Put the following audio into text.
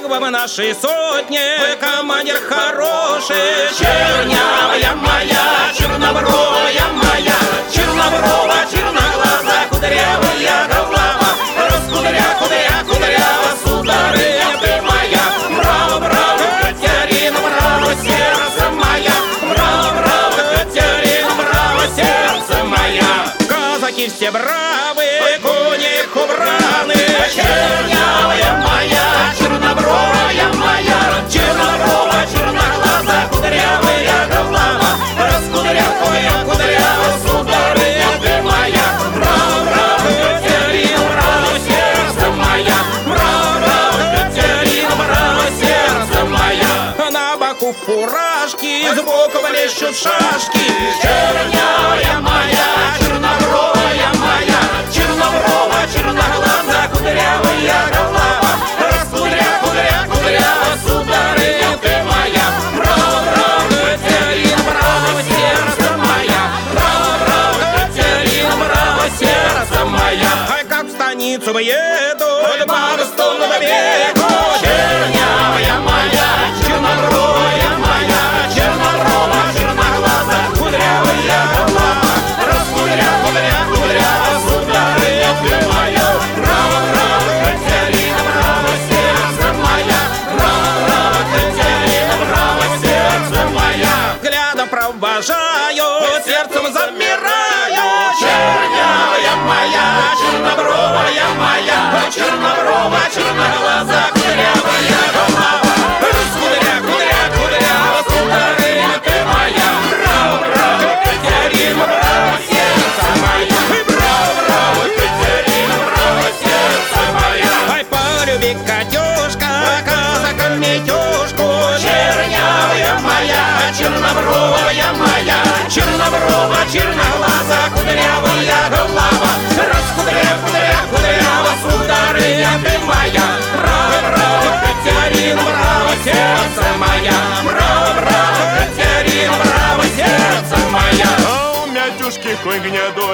Как вам наши сотни, командир хороший. Чернявая моя, чернобровая моя, черноброва, черноглаза, кудрявая голова. Раскудря, кудря, кудрява, сударыня ты моя. Браво, браво, Катерина, браво, сердце моя. Браво, браво, Катерина, браво, сердце моя. Казаки все бравы, кони их убраны. Чернявая моя, чернобровая моя, черноброва, черноглаза, кудрявая голова. Раскудрявая, кудрява, сударыня ты моя. Браво, браво, Катерина, браво, сердце моя. Браво, браво, Катерина, браво, сердце моя. На боку фуражки, сбоку блещут шашки. Чернявая моя, чернобровая моя, черноброва, черноглаза, кудрявая голова. Раскудря, кудря, кудрява, сударыня ты моя. Браво, браво, Катерина, браво, сердце моя. Браво, браво, Катерина, браво, сердце моя. Ай, как в станицу едут бабы столного веку. Чернявая моя, чернобровая моя, черноброва, черноглаза, кудрявая голова. Раскудря, кудря, кудрява, сударыня ты моя. Браво, браво, Катерина, браво, сердце моя. Браво, браво, Катерина, браво, сердце моя. Взглядом провожаю, сердцем замираю. Чернявая моя, чернобровая моя, черноброва, черноглаза, кудрявая голова. Раскудря, кудря, кудрява, сударыня ты моя. Браво, браво, Катерина, браво, сердце моя. Браво, браво, Катерина, браво, сердце моя. Ай, полюби, Катюшка, казака Митюшку. Чернявая моя, чернобровая моя, черноброва, черноглаза, кудрявая голова. Раскудря, кудря, кудрява, сударыня ты моя. Браво, браво, Катерина, браво, сердце моя. Браво, браво, Катерина, браво, сердце моя. А у Мятюшки конь гнедой